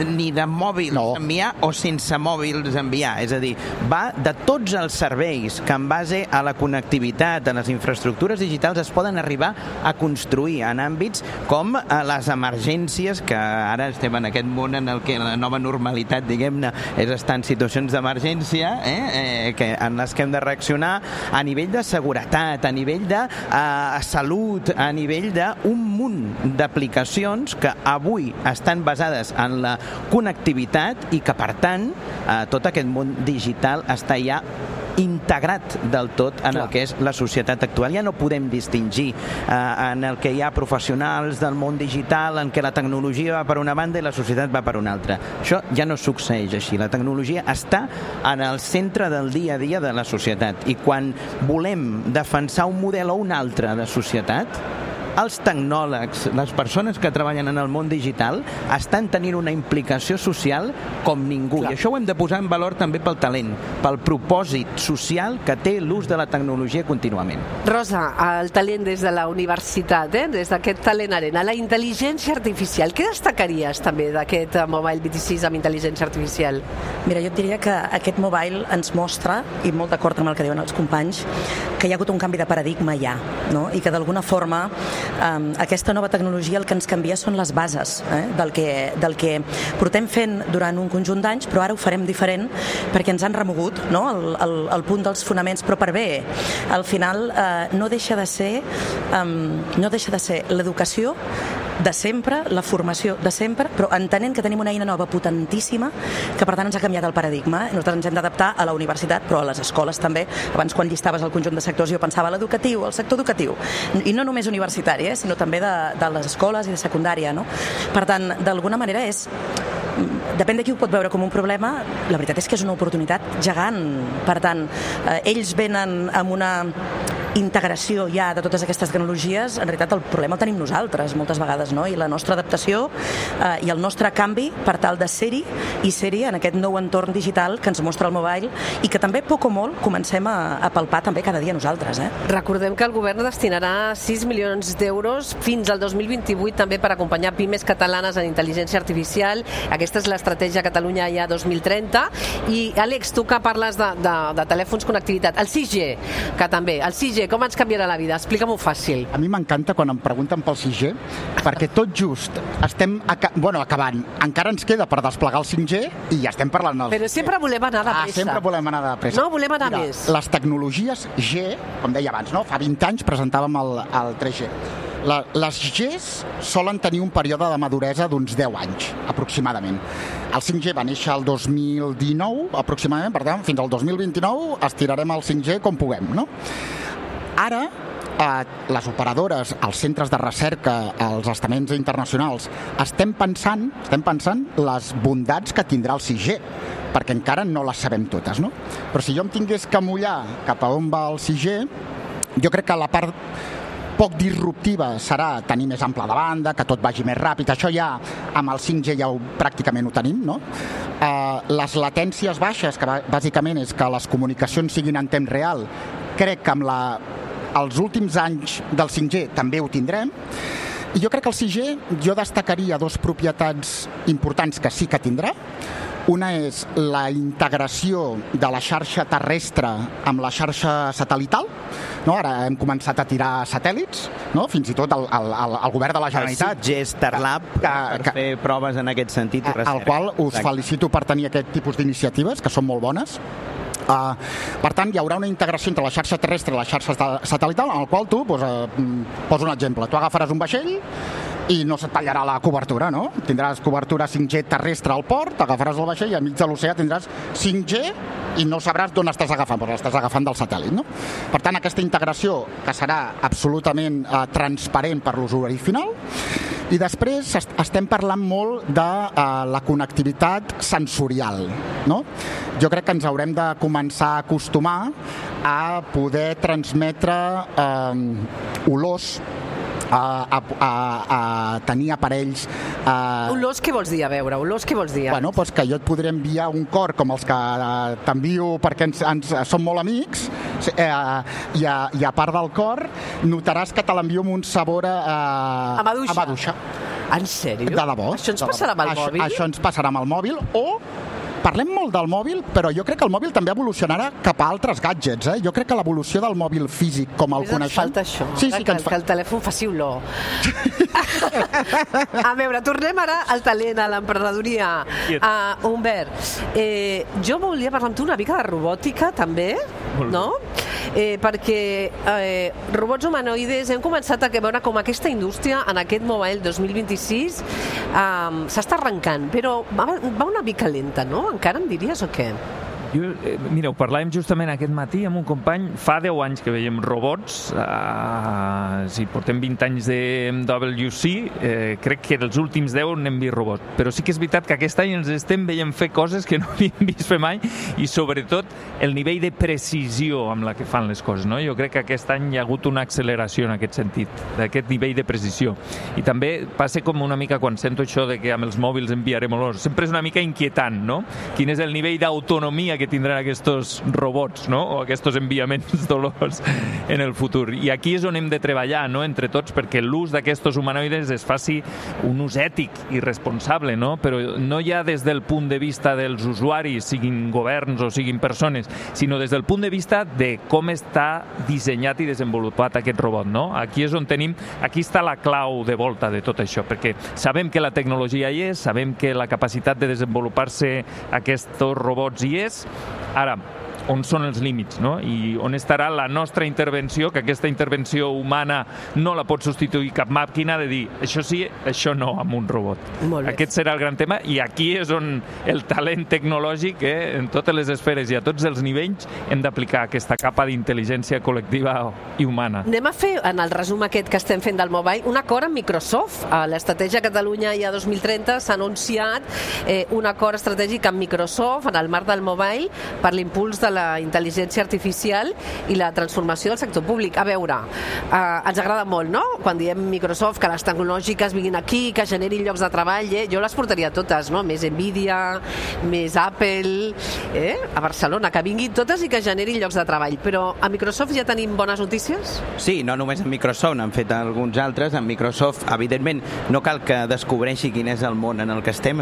mòbils enviar o sense mòbils enviar. És a dir, va de tots els serveis que en base a la connectivitat, a les infraestructures digitals es poden arribar a construir en àmbits com les emergències, que ara estem en aquest món en el que la nova normalitat, diguem-ne, és estar en situacions d'emergència en les que hem de reaccionar a nivell de seguretat, a nivell de salut, a nivell d'un munt d'aplicacions que avui estan basades en la connectivitat i que, per tant, tot aquest món digital està ja integrat del tot en el que és la societat actual. Ja no podem distingir en el que hi ha professionals del món digital, en què la tecnologia va per una banda i la societat va per una altra. Això ja no succeeix així. La tecnologia està en el centre del dia a dia de la societat, i quan volem defensar un model o un altre de societat, els tecnòlegs, les persones que treballen en el món digital, estan tenint una implicació social com ningú. I això ho hem de posar en valor també pel talent, pel propòsit social que té l'ús de la tecnologia contínuament. Rosa, el talent des de la universitat, des d'aquest Talent Arena, la intel·ligència artificial, què destacaries també d'aquest Mobile 26 amb intel·ligència artificial? Mira, jo et diria que aquest Mobile ens mostra, i molt d'acord amb el que diuen els companys, que hi ha hagut un canvi de paradigma ja, no? I que d'alguna forma aquesta nova tecnologia el que ens canvia són les bases del que portem fent durant un conjunt d'anys, però ara ho farem diferent perquè ens han remogut, no? el punt dels fonaments, però per bé. Al final no deixa de ser l'educació de sempre, la formació de sempre, però entenent que tenim una eina nova potentíssima que per tant ens ha canviat el paradigma. Nosaltres ens hem d'adaptar a la universitat, però a les escoles també. Abans, quan llistaves el conjunt de sectors, jo pensava l'educatiu, el sector educatiu, i no només universitari, sinó també de les escoles i de secundària, no? Per tant, d'alguna manera depèn de qui ho pot veure com un problema, la veritat és que és una oportunitat gegant. Per tant, ells venen amb una integració ja de totes aquestes tecnologies. En realitat el problema el tenim nosaltres moltes vegades, no? I la nostra adaptació i el nostre canvi per tal de ser-hi i ser-hi en aquest nou entorn digital que ens mostra el mobile i que també poc o molt comencem a palpar també cada dia nosaltres. Recordem que el govern destinarà 6 milions d'euros fins al 2028 també per acompanyar pimes catalanes en intel·ligència artificial. Aquesta és l'estratègia Catalunya ja 2030. I Àlex, tu que parles de telèfons connectivitat, el 6G, que també, el 6G com ens canviarà la vida? Explica-m'ho fàcil. A mi m'encanta quan em pregunten pel 6G, perquè tot just estem acabant. Encara ens queda per desplegar el 5G i ja estem parlant del 5G. Però sempre volem anar de pressa. Sempre volem anar de pressa. No, volem anar més. Les tecnologies G, com deia abans, no? Fa 20 anys presentàvem el 3G. Les Gs solen tenir un període de maduresa d'uns 10 anys, aproximadament. El 5G va néixer el 2019, aproximadament, per tant, fins al 2029 estirarem el 5G com puguem, no? Ara, les operadores, els centres de recerca, els estaments internacionals, estem pensant les bondats que tindrà el 6G, perquè encara no les sabem totes, no? Però si jo em tingués que mullar cap a on va el 6G, jo crec que la part poc disruptiva serà tenir més ample de banda, que tot vagi més ràpid. Això ja, amb el 5G ja pràcticament ho tenim, no? Les latències baixes, que bàsicament és que les comunicacions siguin en temps real, crec que amb els últims anys del 5G també ho tindrem. I jo crec que el 6G, jo destacaria dues propietats importants que sí que tindrà. Una és la integració de la xarxa terrestre amb la xarxa satelital. No? Ara hem començat a tirar satèl·lits, no? Fins i tot el govern de la Generalitat. El 6G Starlab per fer proves en aquest sentit. Al qual us felicito per tenir aquest tipus d'iniciatives, que són molt bones. Per tant, hi haurà una integració entre la xarxa terrestre i la xarxa satelital, en el qual tu, poso un exemple, tu agafaràs un vaixell i no se't tallarà la cobertura, no? Tindràs cobertura 5G terrestre al port, agafaràs el vaixell i al mig de l'oceà tindràs 5G i no sabràs d'on estàs agafant, però l'estàs agafant del satèl·lit, no? Per tant, aquesta integració que serà absolutament transparent per l'usuari final. I després estem parlant molt de la connectivitat sensorial, no? Jo crec que ens haurem de començar a acostumar a poder transmetre olors, a tenir aparells... Olors, què vols dir? A veure, olors, què vols dir? Bueno, doncs que jo et podré enviar un cor com els que t'envio perquè som molt amics, i a part del cor notaràs que te l'envio amb un sabor a maduixa. En sèrio? De debò. Això ens passarà amb el mòbil? Això ens passarà amb el mòbil, o parlem molt del mòbil, però jo crec que el mòbil també evolucionarà cap a altres gadgets. Jo crec que l'evolució del mòbil físic com el coneixem... Ens falta això, sí, que el telèfon faci olor. A veure, tornem ara al talent, a l'emprenedoria. Humbert, jo volia parlar amb tu una mica de robòtica, també, no? Perquè robots humanoides hem començat a veure com aquesta indústria en aquest Mobile 2026 s'està arrencant, però va una mica lenta, no? Encara em diries o què? Mireu, parlàvem justament aquest matí amb un company, fa 10 anys que veiem robots, si portem 20 anys de MWC, crec que els últims 10 n'hem vist robots, però sí que és veritat que aquest any ens estem veient fer coses que no havíem vist fer mai, i sobretot el nivell de precisió amb la que fan les coses, no? Jo crec que aquest any hi ha hagut una acceleració en aquest sentit, d'aquest nivell de precisió, i també passa com una mica quan sento això de que amb els mòbils enviarem olors, sempre és una mica inquietant, no? Quin és el nivell d'autonomia que tindran aquests robots, no? O aquests enviaments d'olors en el futur. I aquí és on hem de treballar, no? Entre tots, perquè l'ús d'aquests humanoides es faci un ús ètic i responsable, no? Però no ja des del punt de vista dels usuaris, siguin governs o siguin persones, sinó des del punt de vista de com està dissenyat i desenvolupat aquest robot, no? Aquí és on aquí està la clau de volta de tot això, perquè sabem que la tecnologia hi és, sabem que la capacitat de desenvolupar-se aquests robots hi és. Ara, on són els límits, no? I on estarà la nostra intervenció, que aquesta intervenció humana no la pot substituir cap màquina, de dir, això sí, això no, amb un robot. Aquest serà el gran tema, i aquí és on el talent tecnològic, en totes les esferes i a tots els nivells, hem d'aplicar aquesta capa d'intel·ligència col·lectiva i humana. Anem a fer, en el resum aquest que estem fent del mobile, un acord amb Microsoft. A l'Estratègia Catalunya ja 2030 s'ha anunciat un acord estratègic amb Microsoft en el marc del mobile per l'impuls de la intel·ligència artificial i la transformació del sector públic. A veure, ens agrada molt, no? Quan diem Microsoft, que les tecnològiques vinguin aquí, que generin llocs de treball, jo les portaria totes, no? Més Nvidia, més Apple, a Barcelona, que vinguin totes i que generin llocs de treball. Però a Microsoft ja tenim bones notícies? Sí, no només amb Microsoft, n'han fet alguns altres. Amb Microsoft, evidentment, no cal que descobreixi quin és el món en el que estem,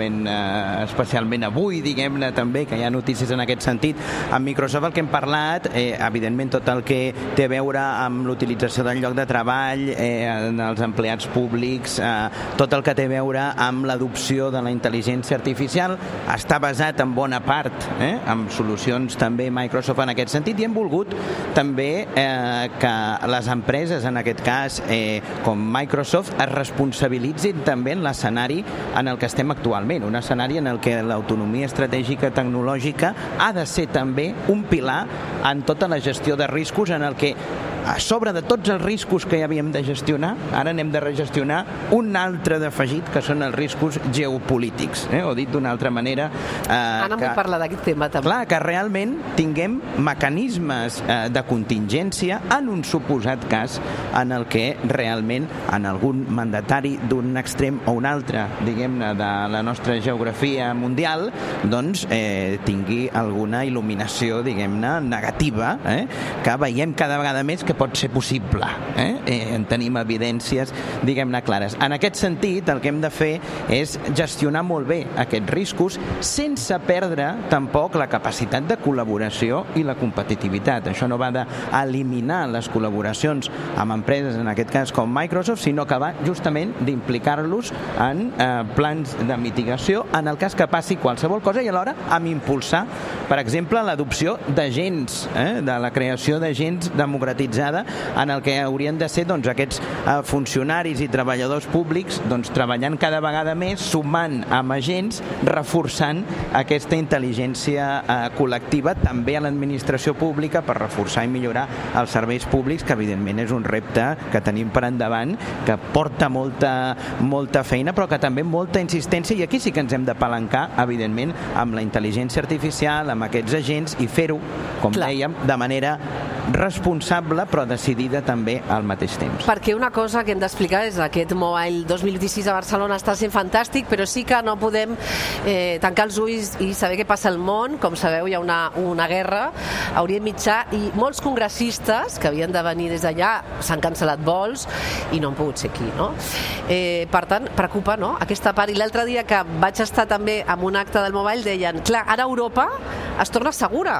especialment avui, diguem-ne, també, que hi ha notícies en aquest sentit. Amb Microsoft el que hem parlat, evidentment tot el que té a veure amb l'utilització del lloc de treball, els empleats públics, tot el que té a veure amb l'adopció de la intel·ligència artificial, està basat en bona part amb solucions també Microsoft en aquest sentit, i hem volgut també que les empreses, en aquest cas com Microsoft, es responsabilitzin també en l'escenari en el que estem actualment, un escenari en el que l'autonomia estratègica tecnològica ha de ser també un pilar en tota la gestió de riscos, en el que a sobre de tots els riscos que ja havíem de gestionar, ara n'hem de regestionar un altre d'afegit, que són els riscos geopolítics, o dit d'una altra manera... Ara vull parlar d'aquest tema també. Clar, que realment tinguem mecanismes de contingència en un suposat cas en el que realment en algun mandatari d'un extrem o un altre, diguem-ne, de la nostra geografia mundial, doncs tingui alguna il·luminació, diguem-ne, negativa, que veiem cada vegada més que pot ser possible. En tenim evidències, diguem-ne, clares. En aquest sentit, el que hem de fer és gestionar molt bé aquests riscos sense perdre tampoc la capacitat de col·laboració i la competitivitat. Això no va d'eliminar les col·laboracions amb empreses, en aquest cas com Microsoft, sinó que va justament d'implicar-los en plans de mitigació en el cas que passi qualsevol cosa, i alhora amb impulsar, per exemple, l'adopció d'agents, de la creació d'agents democratitzada, en el que haurien de ser aquests funcionaris i treballadors públics treballant cada vegada més, sumant amb agents, reforçant aquesta intel·ligència col·lectiva també a l'administració pública per reforçar i millorar els serveis públics, que evidentment és un repte que tenim per endavant, que porta molta feina, però que també molta insistència, i aquí sí que ens hem de palancar, evidentment, amb la intel·ligència artificial, amb aquests agents, i fer-ho, com dèiem, de manera responsable però decidida també al mateix temps. Perquè una cosa que hem d'explicar és aquest Mobile 2016 a Barcelona està sent fantàstic, però sí que no podem tancar els ulls i saber què passa al món. Com sabeu, hi ha una guerra a Orient Mitjà i molts congressistes que havien de venir des d'allà s'han cancel·lat vols i no han pogut ser aquí, no? Per tant, preocupa, no?, aquesta part. I l'altre dia que vaig estar també en un acte del Mobile deien, clar, ara Europa es torna segura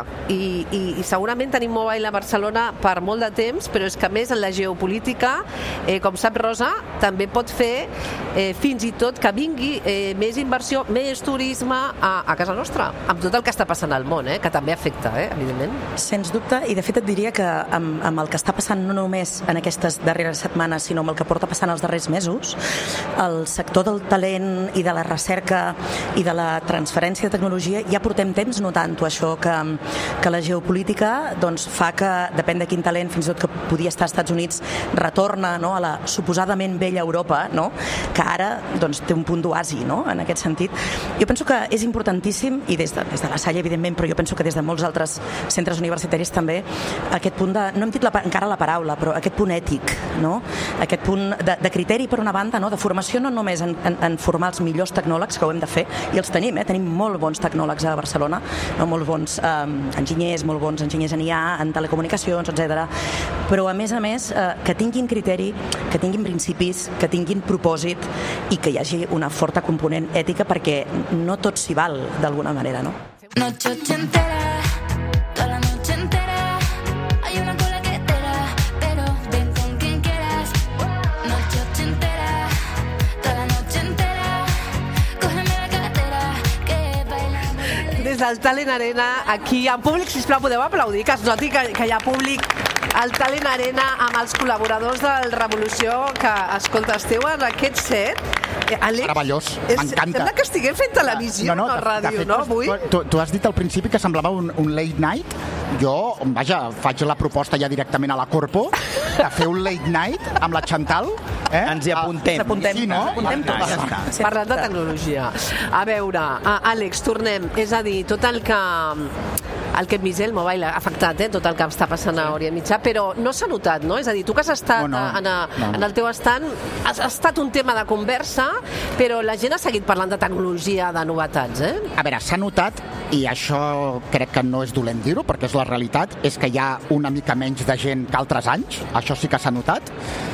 i segurament tenim Mobile a Barcelona per molt de temps, però és que a més en la geopolítica, com sap Rosa, també pot fer fins i tot que vingui més inversió, més turisme a casa nostra, amb tot el que està passant al món, que també afecta, evidentment. Sens dubte, i de fet et diria que amb el que està passant no només en aquestes darreres setmanes, sinó amb el que porta passant els darrers mesos, el sector del talent i de la recerca i de la transferència de tecnologia ja portem temps notant-ho, això, que la geopolítica doncs, fa que, depèn de quin talent, fins i tot que podia estar als Estats Units, retorna, no?, a la suposadament vella Europa, no?, que ara doncs, té un punt d'oasi, no?, en aquest sentit. Jo penso que és importantíssim, i des de la Salle, evidentment, però jo penso que des de molts altres centres universitaris també, aquest punt de, no hem dit encara la paraula, però aquest punt ètic, no?, aquest punt de criteri per una banda, no?, de formació no només en formar els millors tecnòlegs, que ho hem de fer, i els tenim, tenim molt bons tecnòlegs a Barcelona, no? Molt bons enginyers, molt bons enginyers en IA, en telecomunicacions, etc. Però a més, que tinguin criteri, que tinguin principis, que tinguin propòsit i que hi hagi una forta component ètica, perquè no tot s'hi val d'alguna manera, no? Noche entera, toda la noche entera, hay una cola que espera, pero ven con quien quieras. Noche entera, toda la noche entera, cógeme la cartera, que bailamos. Des del Talent Arena, aquí en públic, sisplau, podeu aplaudir, que es noti que hi ha públic al Talent Arena amb els col·laboradors del Revolució, que, escolta, esteu en aquest set. Àlex, meravellós, m'encanta. Sembla que estiguem fent televisió, no ràdio, no, avui? Tu has dit al principi que semblava un late night. Jo, vaja, faig la proposta ja directament a la Corpo de fer un late night amb la Chantal. Ens hi apuntem. Sí, no? Apuntem tots. Parlant de tecnologia. A veure, Àlex, tornem. És a dir, tot el que hem vist, el Mobile ha afectat, tot el que està passant a Orient Mitjà, però no s'ha notat, no? És a dir, tu que has estat en el teu estant, ha estat un tema de conversa, però la gent ha seguit parlant de tecnologia, de novetats, A veure, s'ha notat, i això crec que no és dolent dir-ho, perquè és la realitat, és que hi ha una mica menys de gent que altres anys, això sí que s'ha notat,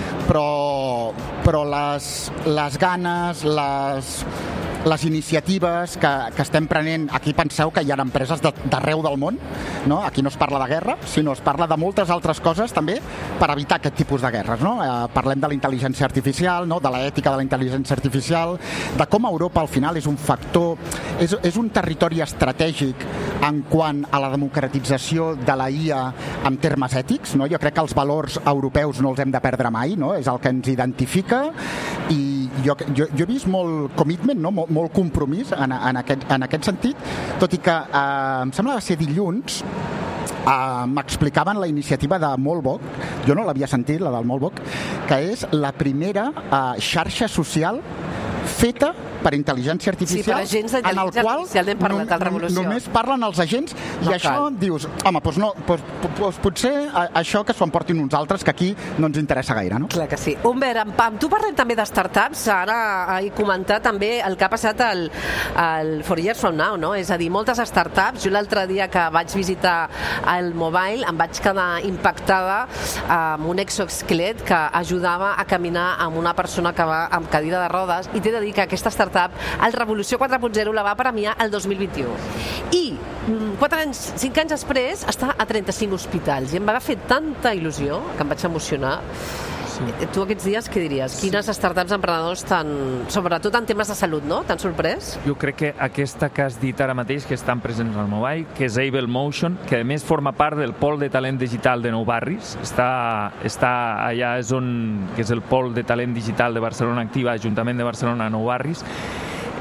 però les ganes, les iniciatives que estem prenent, aquí penseu que hi ha empreses d'arreu del món, no? Aquí no es parla de guerra, sinó es parla de moltes altres coses també per evitar aquest tipus de guerres, no? Parlem de la intel·ligència artificial, no? De l'ètica de la intel·ligència artificial, de com Europa al final és un factor, és un territori estratègic en quant a la democratització de la IA en termes ètics, no? Jo crec que els valors europeus no els hem de perdre mai, no? És el que ens identifica, i jo he vist molt commitment, no? Molt compromís en aquest sentit, tot i que em sembla que va ser dilluns, m'explicaven la iniciativa de Molbok, jo no l'havia sentit, la del Molbok, que és la primera xarxa social feta per intel·ligència artificial, en el qual només parlen els agents, i això dius, home, doncs potser això que s'ho emportin uns altres, que aquí no ens interessa gaire, no? Clar que sí. Humbert, amb tu parlem també de startups, ara he comentat també el que ha passat al 4 Years From Now, no? És a dir, moltes startups, jo l'altre dia que vaig visitar el Mobile em vaig quedar impactada amb un exoesquelet que ajudava a caminar amb una persona que va amb cadira de rodes, i t'he de dir que aquesta startup, el Revolució 4.0, la va premiar el 2021. I 5 anys després està a 35 hospitals, i em va fer tanta il·lusió que em vaig emocionar. Sí. Tu aquests dies què diries? Quines startups, emprenedors, sobretot en temes de salut, no? T'han sorprès? Jo crec que aquesta que has dit ara mateix, que estan presents al Mobile, que és Able Motion, que a més forma part del pol de talent digital de Nou Barris, està allà, que és el pol de talent digital de Barcelona Activa, Ajuntament de Barcelona, Nou Barris.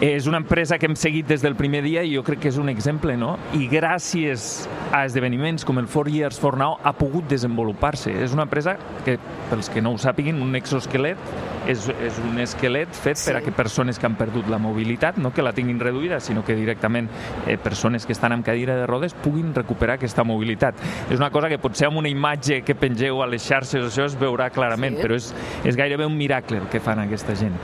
És una empresa que hem seguit des del primer dia i jo crec que és un exemple, no? I gràcies a esdeveniments com el 4 Years for Now ha pogut desenvolupar-se. És una empresa que, pels que no ho sàpiguin, un exoesquelet és un esquelet fet per a que persones que han perdut la mobilitat, no que la tinguin reduïda, sinó que directament persones que estan amb cadira de rodes puguin recuperar aquesta mobilitat. És una cosa que potser amb una imatge que pengeu a les xarxes això es veurà clarament, però és gairebé un miracle el que fan aquesta gent.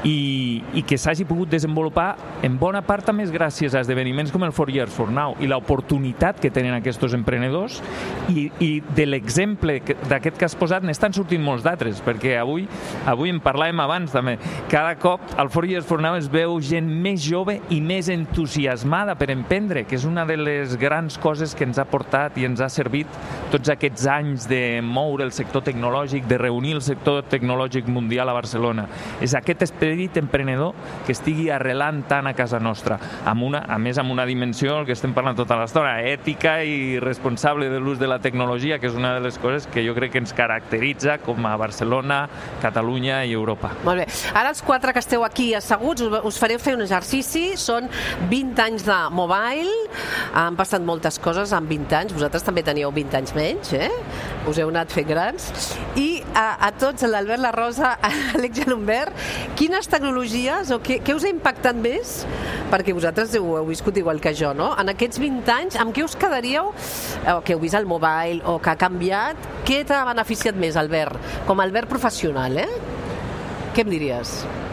I que s'hagi pogut desenvolupar en bona part també és gràcies a esdeveniments com el 4 Years for Now i l'oportunitat que tenen aquests emprenedors i de l'exemple d'aquest que has posat n'estan sortint molts d'altres, perquè avui en parlàvem abans també, cada cop al 4 Years for Now es veu gent més jove i més entusiasmada per emprendre, que és una de les grans coses que ens ha portat i ens ha servit tots aquests anys de moure el sector tecnològic, de reunir el sector tecnològic mundial a Barcelona. És aquest esperit emprenedor que estigui arrelant tant a casa nostra, a més amb una dimensió, el que estem parlant tota l'estona, ètica i responsable de l'ús de la tecnologia, que és una de les coses que jo crec que ens caracteritza com a Barcelona, Catalunya i Europa. Molt bé. Ara els 4 que esteu aquí asseguts us fareu fer un exercici, són 20 anys de mobile, han passat moltes coses en 20 anys, vosaltres també teníeu 20 anys menys, us heu anat fent grans, i a tots, l'Albert, la Rosa, l'Àlex i l'Humbert, quines tecnologies o què us ha impactat més? Perquè vosaltres ho heu viscut igual que jo, no? En aquests 20 anys, amb què us quedaríeu, o que heu vist al mobile, o que ha canviat, què t'ha beneficiat més, Albert? Com a Albert professional, Què em diries?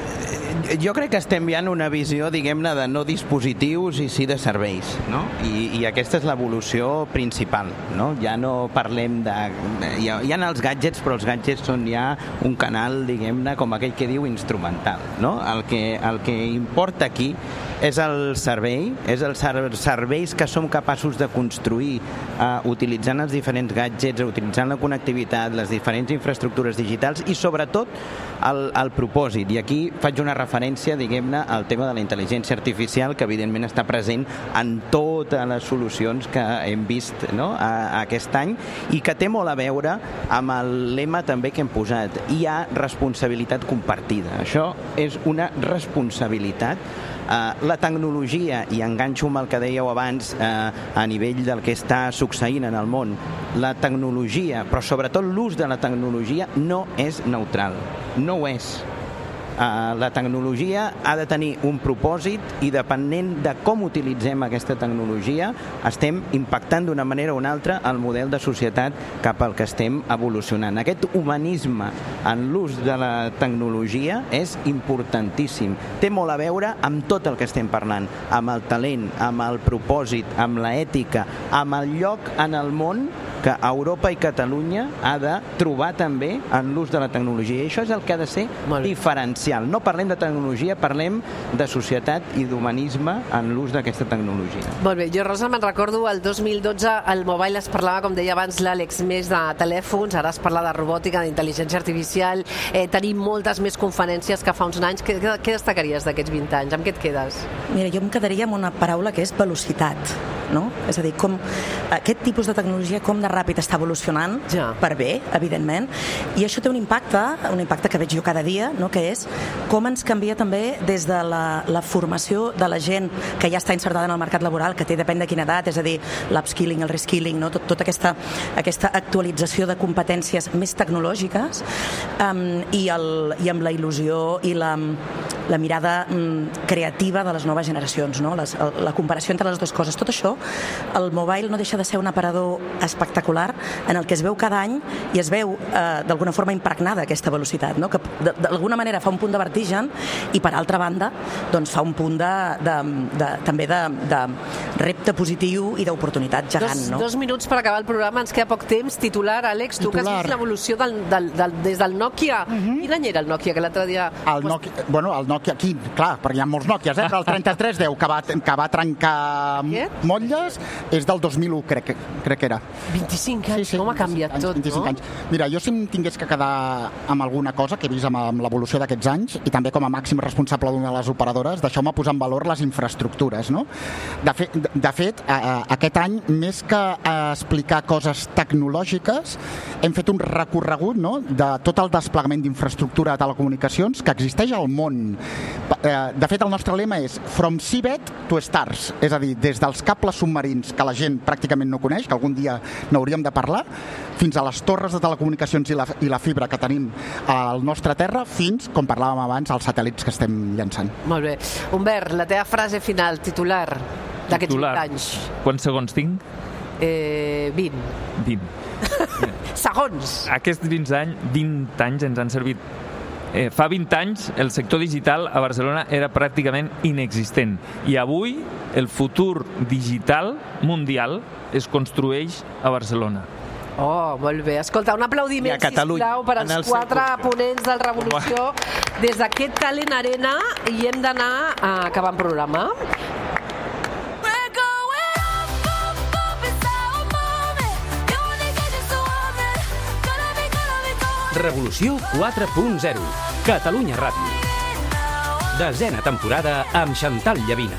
Jo crec que estem ja en una visió, diguem-ne, de no dispositius i sí de serveis, no? I aquesta és l'evolució principal, no? Ja no parlem de... Hi ha els gadgets, però els gadgets són ja un canal, diguem-ne, com aquell que diu instrumental, no? El que importa aquí és el servei, és els serveis que som capaços de construir utilitzant els diferents gadgets, utilitzant la connectivitat, les diferents infraestructures digitals i sobretot el propòsit. I aquí faig una referència, diguem-ne, al tema de la intel·ligència artificial, que evidentment està present en totes les solucions que hem vist, no? Aquest any, i que té molt a veure amb el lema també que hem posat. Hi ha responsabilitat compartida. Això és una responsabilitat. La tecnologia, i enganxo amb el que dèieu abans a nivell del que està succeint en el món, la tecnologia, però sobretot l'ús de la tecnologia no és neutral, no ho és. La tecnologia ha de tenir un propòsit i depenent de com utilitzem aquesta tecnologia estem impactant d'una manera o una altra el model de societat cap al que estem evolucionant. Aquest humanisme en l'ús de la tecnologia és importantíssim. Té molt a veure amb tot el que estem parlant, amb el talent, amb el propòsit, amb l'ètica, amb el lloc en el món que Europa i Catalunya ha de trobar també en l'ús de la tecnologia. I això és el que ha de ser diferencial. No parlem de tecnologia, parlem de societat i d'humanisme en l'ús d'aquesta tecnologia. Molt bé, jo, Rosa, me'n recordo el 2012 al mobile es parlava, com deia abans l'Àlex, més de telèfons, ara es parla de robòtica, d'intel·ligència artificial, tenim moltes més conferències que fa uns anys. Què destacaries d'aquests 20 anys? Amb què et quedes? Mira, jo em quedaria amb una paraula que és velocitat, no? És a dir, com aquest tipus de tecnologia, com de ràpid està evolucionant, per bé, evidentment, i això té un impacte que veig jo cada dia, no? Que és com ens canvia també des de la formació de la gent que ja està insertada en el mercat laboral, que té depèn de quina edat, és a dir, l'upskilling, el reskilling, no? Tota aquesta actualització de competències més tecnològiques i amb la il·lusió i la mirada creativa de les noves generacions, no? La comparació entre les dues coses. Tot això, el mobile no deixa de ser un aparador espectacular en el que es veu cada any i es veu d'alguna forma impregnada aquesta velocitat, no? Que d'alguna manera fa un punt de vertigen i per altra banda doncs fa un punt també de repte positiu i d'oportunitat gegant, no? 2 minuts per acabar el programa, ens queda poc temps. Titular, Àlex, tu que has vist l'evolució des del Nokia. Quin any era el Nokia que l'altre dia... El Nokia, aquí, clar, perquè hi ha molts Nokias, però el 3310 que va trencar motlles és del 2001, crec que era. 25 anys, com ha canviat tot, 25 anys. Mira, jo si em tingués que quedar amb alguna cosa que he vist amb l'evolució d'aquests anys, i també com a màxim responsable d'una de les operadores, deixeu-me posar en valor les infraestructures, no? De fet, aquest any, més que explicar coses tecnològiques, hem fet un recorregut, no?, de tot el desplegament d'infraestructura de telecomunicacions que existeix al món De fet, el nostre lema és From Seabed to Stars, és a dir, des dels cables submarins que la gent pràcticament no coneix, que algun dia n'hauríem de parlar, fins a les torres de telecomunicacions i la fibra que tenim al nostre terra, fins, com parlàvem abans, als satèl·lits que estem llançant. Molt bé. Humbert, la teva frase final, titular d'aquests 20 anys. Quants segons tinc? 20. Segons. Aquests 20 anys ens han servit. Fa 20 anys el sector digital a Barcelona era pràcticament inexistent i avui el futur digital mundial es construeix a Barcelona. Oh, molt bé. Escolta, un aplaudiment, sisplau, per als 4 ponents del Revolució des d'aquest Talent Arena i hem d'anar acabant programa. Revolució 4.0. Catalunya Ràdio. 10a temporada amb Chantal Llavina.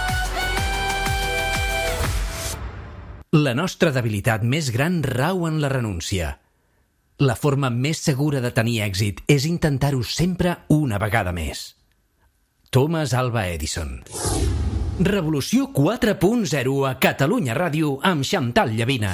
La nostra debilitat més gran rau en la renúncia. La forma més segura de tenir èxit és intentar-ho sempre una vegada més. Thomas Alva Edison. Revolució 4.0 a Catalunya Ràdio amb Chantal Llavina.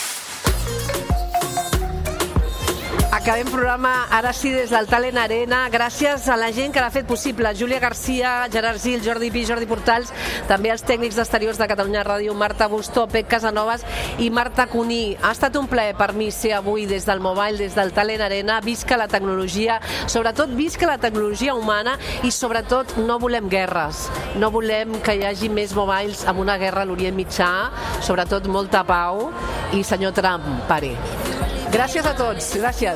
Acabem programa, ara sí, des del Talent Arena. Gràcies a la gent que l'ha fet possible. Júlia Garcia, Gerard Gil, Jordi Pi, Jordi Portals, també els tècnics d'exteriors de Catalunya Ràdio, Marta Bustó, Pec Casanovas i Marta Cuní. Ha estat un plaer per mi ser avui des del Mobile, des del Talent Arena. Visca la tecnologia, sobretot visca la tecnologia humana i sobretot no volem guerres. No volem que hi hagi més mobiles amb una guerra a l'Orient Mitjà, sobretot molta pau i senyor Trump, pare. Gràcies a tots, gràcies.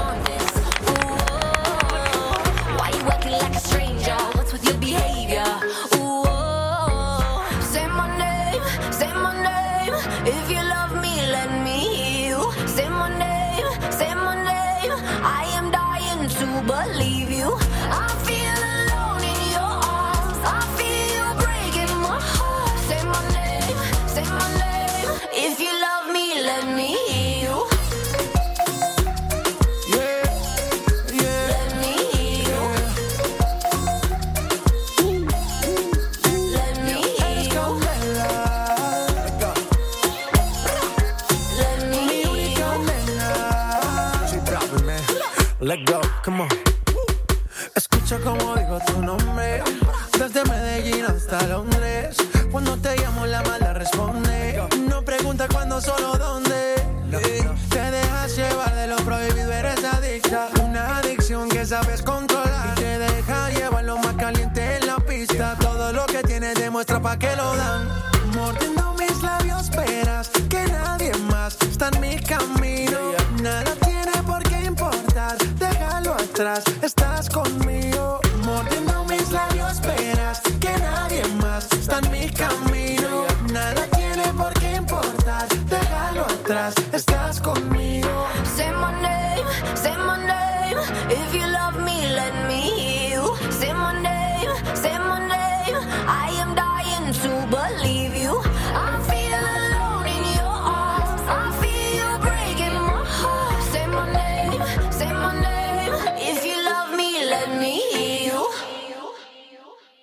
Let go, come on. Escucha como digo tu nombre, desde Medellín hasta Londres. Cuando te llamo la mala responde. No pregunta cuándo, solo dónde. Te dejas llevar de lo prohibido, eres adicta. Una adicción que sabes controlar y te deja llevar lo más caliente en la pista. Todo lo que tienes demuestra pa' que lo dan. Mordiendo mis labios, verás que nadie más está en mi camino.